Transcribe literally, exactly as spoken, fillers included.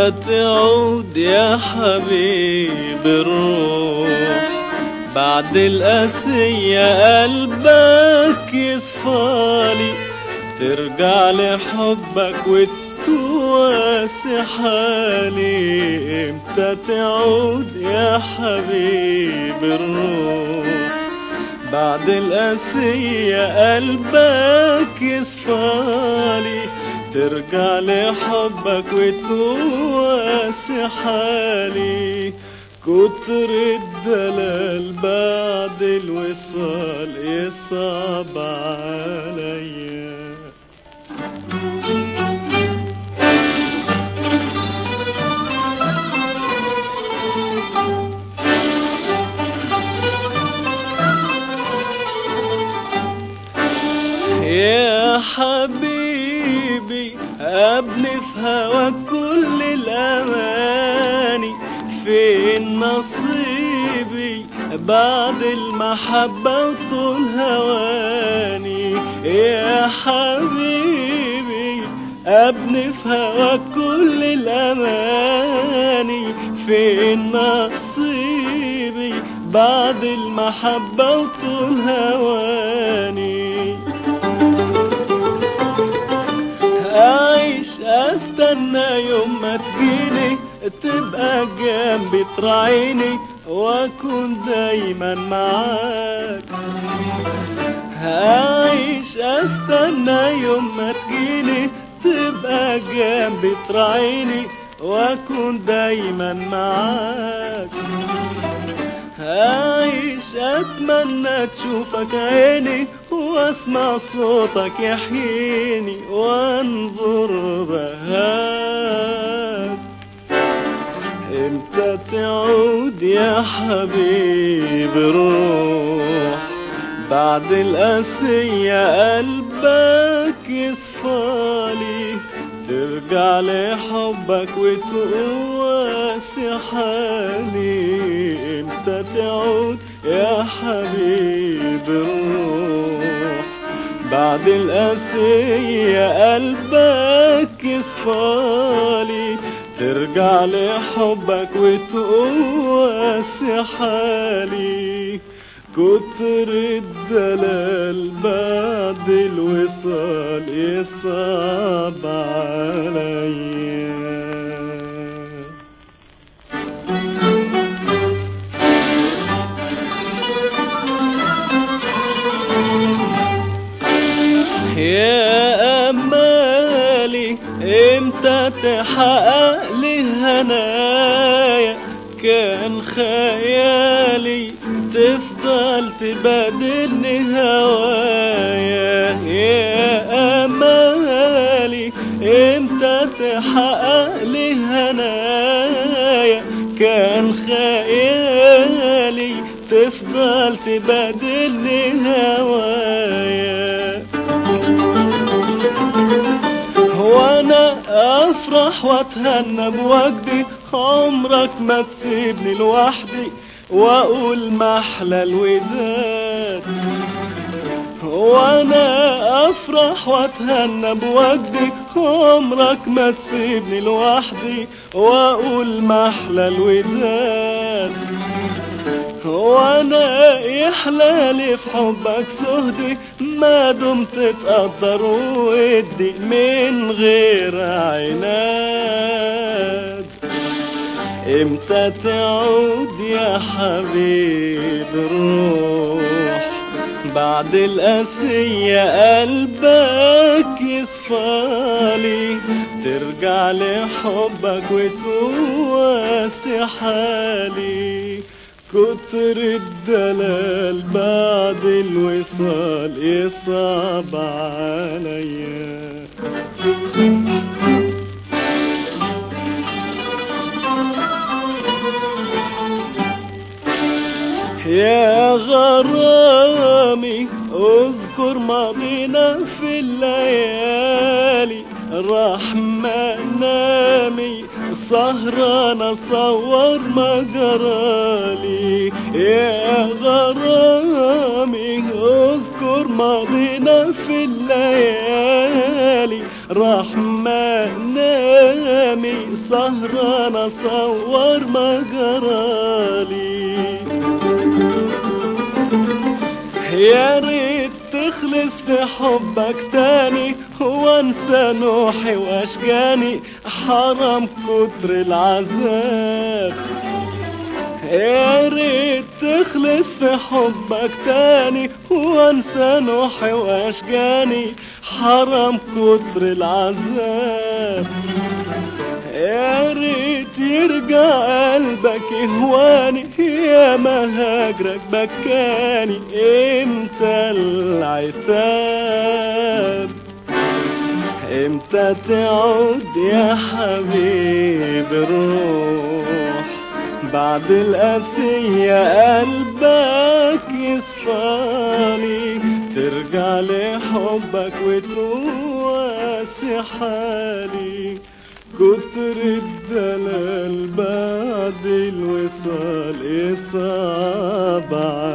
امتى تعود يا حبيب الروح؟ بعد القاسية قلبك يصفالي، ترجع لحبك وتواسي حالي. امتى تعود يا حبيب الروح؟ بعد القاسية قلبك يصفالي، ترجع لحبك وتواسي حالي. كتر الدلال بعد الوصال يصعب عليا. يا حبيبي قبل في هواك كل الأماني، فين نصيبي بعد المحبة وطول هواني؟ يا حبيبي قبل في هواك كل الأماني، فين نصيبي بعد المحبة وطول هواني؟ أعيش أستنى يوم ما تجيني، تبقى جنبي تراعيني وأكون دايما معاك. أعيش أستنى يوم ما تجيني، تبقى جنبي تراعيني وأكون دايما معاك. أعيش أتمنى تشوفك عيني، واسمع صوتك يحييني وانظر بهاك. امتى تعود يا حبيب الروح؟ بعد القاسية قلبك يصفالي، ترجع لحبك وتواسي حالي. امتى تعود يا حبيب الروح؟ بعد القاسية قلبك يصفالي، ترجع لحبك وتواسي حالي. كتر الدلال بعد الوصال يصعب عليا. يا أمالي امتى تحقق لي هنايا؟ كان خيالي تفضل تبادلني هوايا. يا أمالي امتى تحقق لي هنايا؟ كان خيالي تفضل تبادلني هوايا. وانا افرح واتهنى بوجدي، عمرك ما تسيبني لوحدي واقول محلى الوداد. وانا افرح واتهنى بوجدي، عمرك ما تسيبني لوحدي واقول محلى الوداد. وانا يحلالي في حبك سهدي، ما دمت تقدر ودي من غير عناد. امتى تعود يا حبيب الروح؟ بعد القاسية قلبك يصفالي، ترجع لحبك وتواسي حالي. كتر الدلال بعد الوصال يصعب عليا. يا غرامي اذكر ماضينا في الليالي، راح منامي سهران اصور ما جرالي. يا غرامي اذكر ماضينا في الليالي، راح منامي سهران اصور ما جرالي. يا ريت تخلص في حبك تاني وانسى نوحي واشجاني، حرام كتر العذاب. يا ريت تخلص في حبك تاني وانسى نوحي واشجاني، حرام كتر العذاب. يا ريت يرجع قلبك يهواني، يا ما هاجرك بكاني امتى العتاب. امتى تعود يا حبيبي الروح بعد القاسية قلبك يصفاني، ترجع لحبك وتواسي حالي. كتر الدلال بعد الوصال يصعب